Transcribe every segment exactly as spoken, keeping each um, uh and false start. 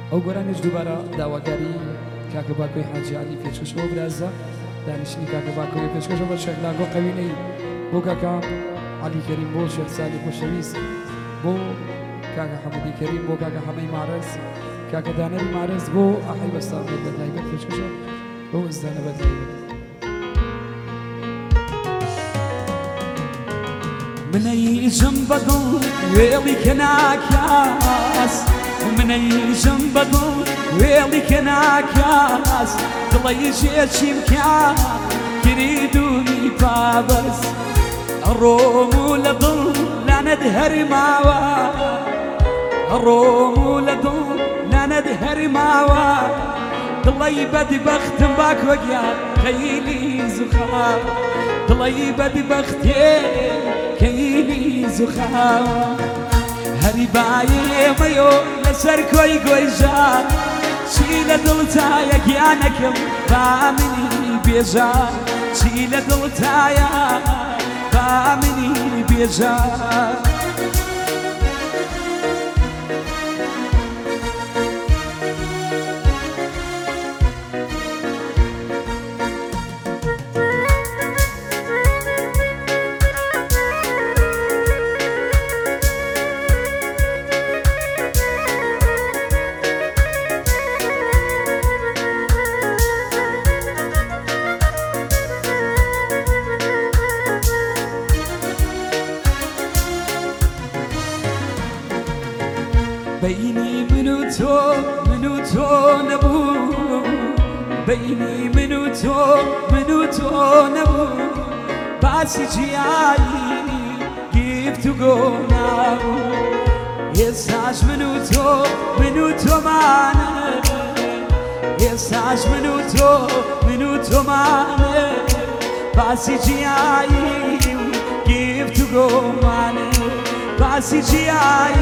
ئەو گۆرانیش دووبارە داواکاری کاکە باکۆی حاجی عەلی پێشکەشەوە برازە دانیشتنی کاکە باکۆی پێشکەشە بە شێخ لاگۆ قەوینەی بۆ کاکە عەلی کەریم بۆ شێخ سالی خۆشەویست بۆ کاکە حەمەدی کەریم بۆ کاکە حەمەی مارەز کاکە دانەری مارەز بۆ ئاحەی بەستان بەدلایبەت پێشکەشە بۆ وەزدانە بەدلایبەت منەیژم بەدڵ وێڵی کە ناکاس منەیژم بەدڵ وێڵی کە ناکاس دڵی ژێچیم کا کردومی پابەس ئەڕۆم و لە دڵ لانەت هەرماوە ئەڕۆم و لە دڵ لانەت هەرماوە دڵی بەدبەختم باکۆگیان خەیلی زوخاو دڵی بەدبەختێ کەیلی زوخاو هەری بایێمەیۆ لەسەر کۆی گۆیژان چی لە دڵتایە گیانەکەم با منی بێژان چی لە دڵتایە با منی بێژان بيني منو تو منو تو نبو بيني منو تو منو تو نبو باسي جياي جبت قوناو يساش منو تو منو تو معنا يساش منو تو منو تو معنا باسي جياي جبت قومانا باسي جياي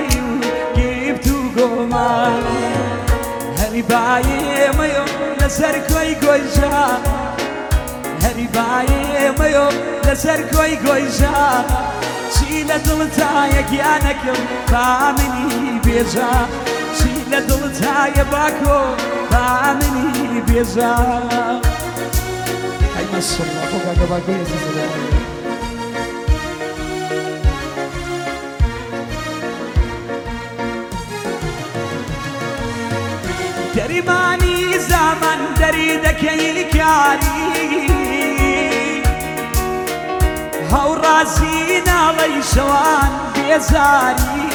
هەری بایێمەیۆ لەسەر کۆی گۆیژان هەری بایێمەیۆ لەسەر کۆی گۆیژان چی لە دڵتایە گیانەکەم با منی بێژان چی لە دڵتایە باکۆ با منی بێژان ئەی مەشەڵڵا خۆ کاکە باکۆی ئەزیزە دەریمانی زامان دەری دەکەی کاری هەوڕازی ناڵەی شەوان بێزاری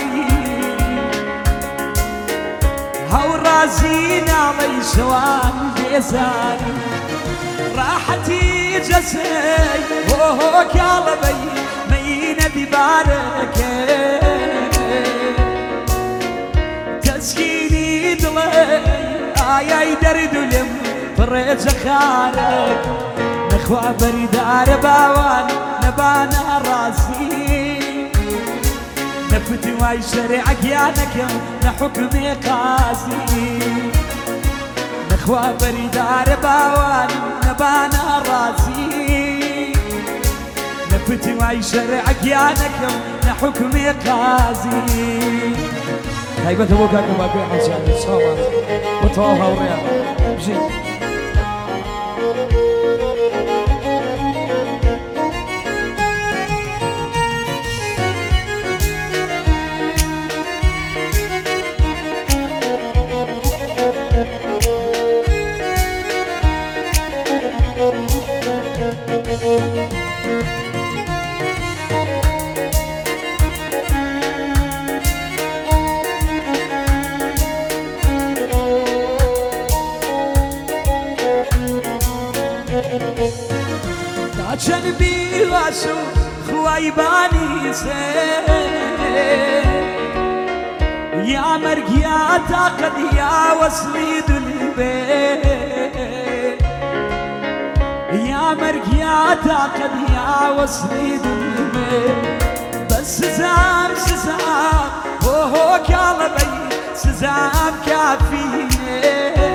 هەوڕازی ناڵەی شەوان بێزاری ڕاحەتی جەسەی هۆ کاڵەبەی مەینە دیبارەکەی تەسکینی دڵێ ئایای دەردولم پڕێجە خارێک نەخوا بەریدارە باوان نەبانە ڕازی نەفتی وای شەریعەگیانەکەم نە حوکمێ قازی نەخوا بەریدارە باوان نەبانە ڕازی نەفتی وای شەریعەگیانەکەم نە حوکمێ قازی تایبەتە بۆ کاکە باکۆی حاجی عەلی چاوان بۆ تەواو هاوڕێیان بژین چەند بیواش و خوای بانی سێ یا مەرگیا تاقەت یا وەسلی دولبێ یا مەرگیا تاقەت یا وەسلی دولبێ بە سزام سزام هۆ کاڵەبەی سزام کافینێ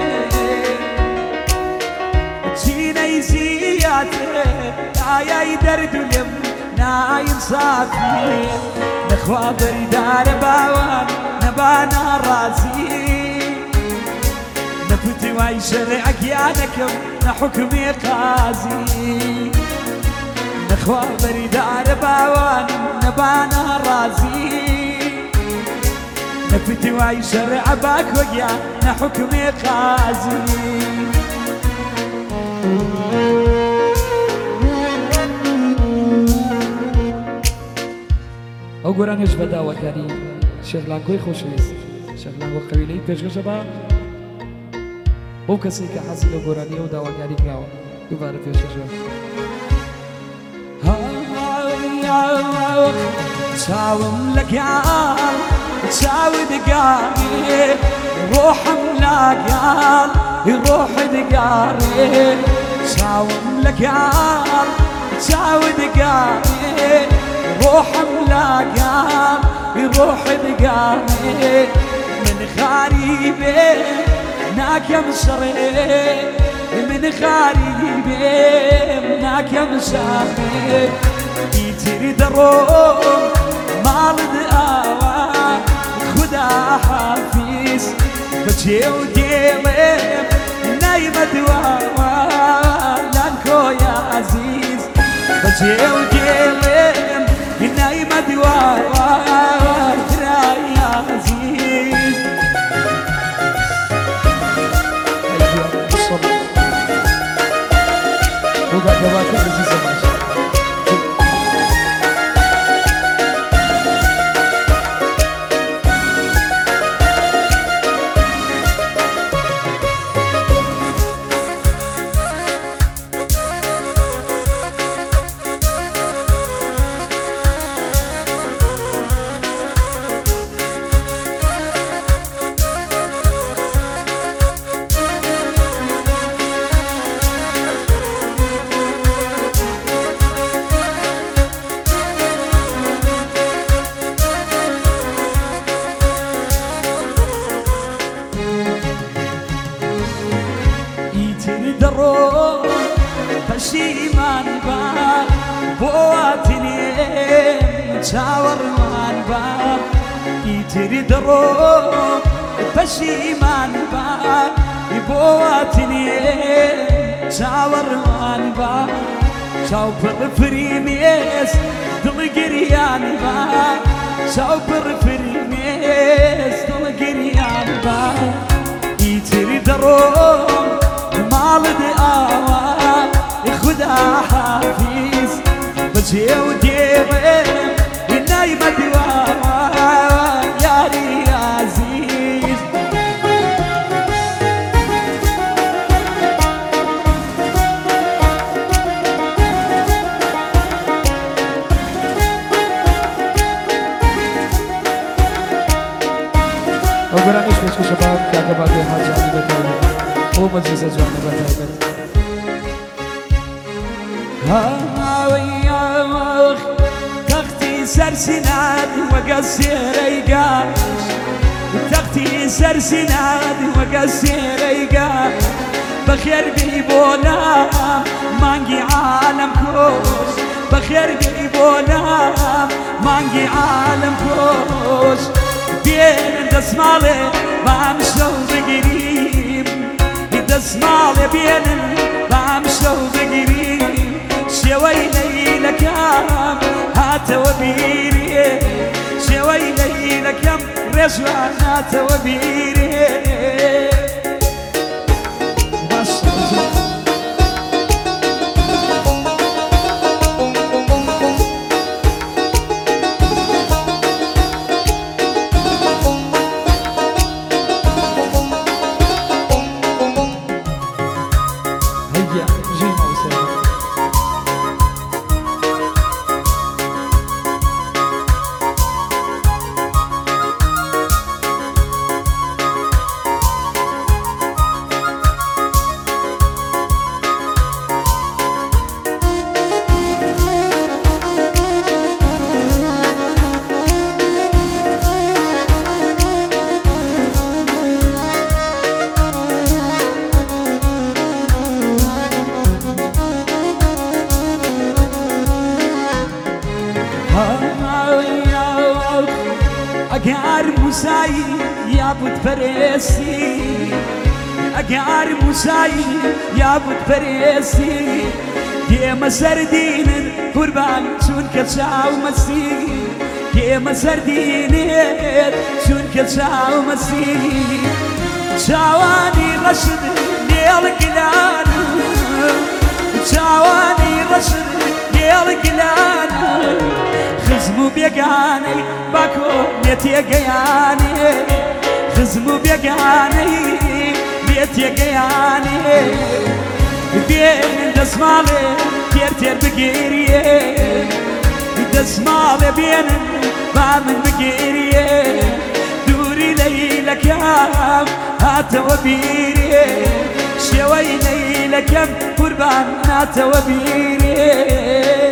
چینەی زیاتێ ئایای دەردولم نائینسافی نەخوا بەریدارە باوان نەبانە ڕازی واي شرعك يا نكم نحكمي قاضي نخوى بريدار باوان نبانا رازي نفتي واي شرع باك ويا نحكمي قاضي ئەو گۆرانێش بەداوەکاری شێخلانکۆی خۆشەویست شێخلانکۆ قەویلەی پێشکەشە بە بەو کەسێک کە حەزی لە گۆرانی ئەو داواکاری کراوە دووبارە پێشکەشە چاوم لەگەڵ چاوی دگارێ ڕۆحم لاگەڵ ڕۆحی دگارێ چاوم لەگەڵ چاوی دگارێ روحم لاقال روح دقالي من غريبة ناكم شري من غريبة ناكم شري يتري دروم مال دقاوة خدا حافيز بجي وديلي نايمة دواوة لانكو يا عزيز بجي وديلي نايمة دواوة ترى يا عزيز أيها الصبر وقع جواك عزيزة ماشي درو پشیمان بار بواتنی چاور من بار ایتری درو پشیمان بار بواتنی چاور من بار شاو پر فریمیز دل گریان بار شاو پر فریمیز دل گریان بار ایتری درو مال دقاوة خدا حافيز بجي وديمة النايمة دواوة يا لي عزيز أقول أنا إيش بس شباب كعقبات حاجة عندي بتقول هو مجلس جوانا بتاعي ها وياك تختي سرسناد وقصير ايقاش تختي سرسناد وقصير ايقاش بخير بيبولا مانجي عالم كوش بخير بيبولا مانجي عالم كوش بين دسمالي بامشو بقريب دسمالي بين بامشو بقريب شوي ليلة كام هات وبيري شوي ليلة كام رجوان هات وبيري هيا جينا وسلام اگر موسایی یا بود فرستی ئەگەر موسایی یابوت پەرێستی دێمە سەردینن قوربان چونکە چاو مەسی دێمە سەردینێت چونکە چاو مەسی چاوانی ڕەشد لێڵ گلان چاوانی ڕەشد لێڵ گلان خزم و بێگانەی باکۆ لێ تێگەیانێ خزم و بێگانەی لێ تێگەیانێ بێنن دەسماڵێ تێر تێر بگێریێ دەسماڵێ بێنن با من بگێریێ دووری لەیلەکەم هاتەوە بیرێ شێوەی لەیلەکەم قوربان ناتەوە بیرێ